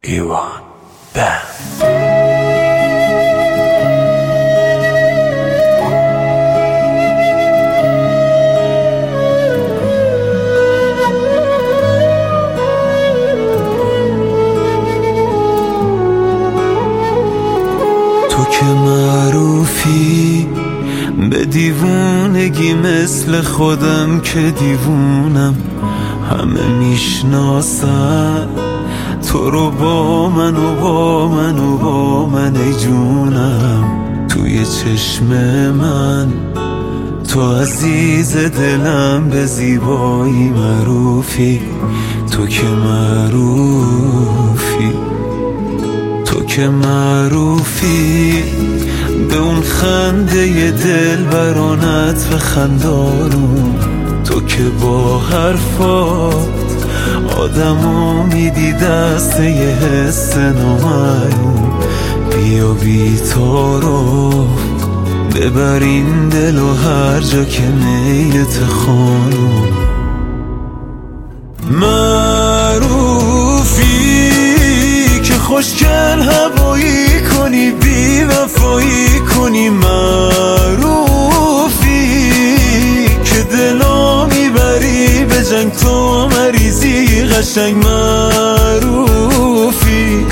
ایوان بند. تو که معروفی به دیوونگی مثل خودم که دیوونم، همه میشناسن تو رو با من و با من و با من ای جونم. توی چشم من تو عزیز دلم، به زیبایی معروفی. تو که معروفی، تو که معروفی به اون خنده دلبرانت و خندانون. تو که با حرفات آدمو میدی دست یه حس نامعلوم. بیا بی تعارف ببر این دل و هر جا که نیت خانوم. معروفی که خوشگل هوایی کنی، بی وفایی کنی. معروفی که دلا میبری به جنگ، تو مریضی قشنگ. معروفی،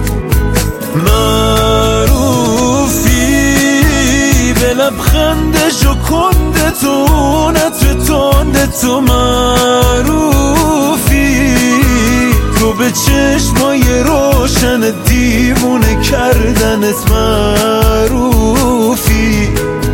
معروفی به لبخند ژوکنده تو، نطر تنده تو. معروفی تو به چشمای روشن دیوونه کردنت. معروفی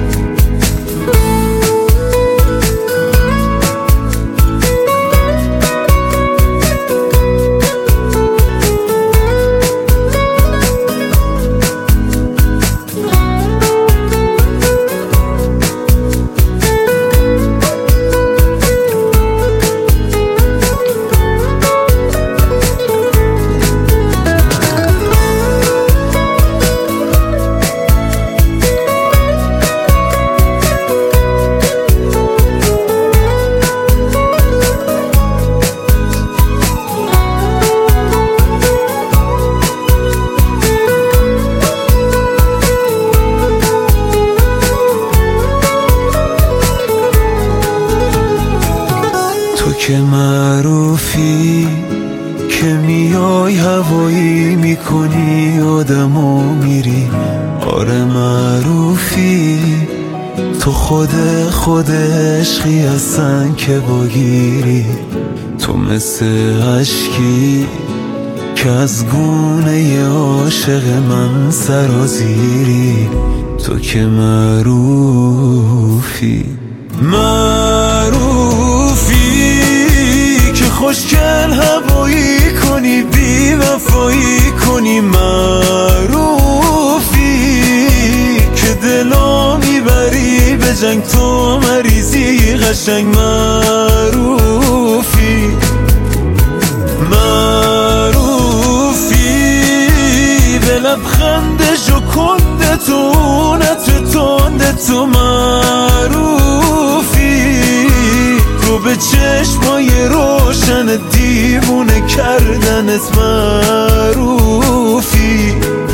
که معروفی که میای هوایی میکنی آدمو میری. آره معروفی تو خود عشقی هستن که باگیری. تو مثل عشقی که از گونه عاشق من سرازیری. تو که معروفی، خوشگل هوایی کنی، بی وفایی کنی. معروفی که دلا میبری به جنگ، تو مریضی قشنگ. معروفی، معروفی به لبخند ژوکنده تو، نطر تنده تو. معروفی تو به چشمای روشن دیوونه کردنت. معروفی